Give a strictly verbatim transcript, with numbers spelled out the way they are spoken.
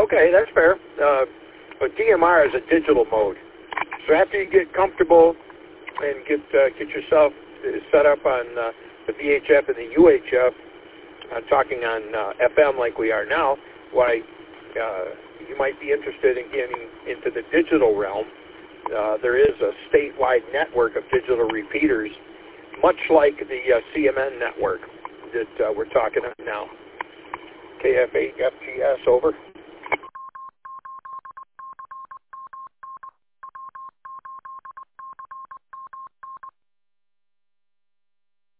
Okay, that's fair. Uh, but D M R is a digital mode. So after you get comfortable and get uh, get yourself set up on uh, the V H F and the U H F, uh, talking on uh, F M like we are now, why uh, you might be interested in getting into the digital realm. Uh, there is a statewide network of digital repeaters, much like the uh, C M N network that uh, we're talking about now. K F eight F G S, over.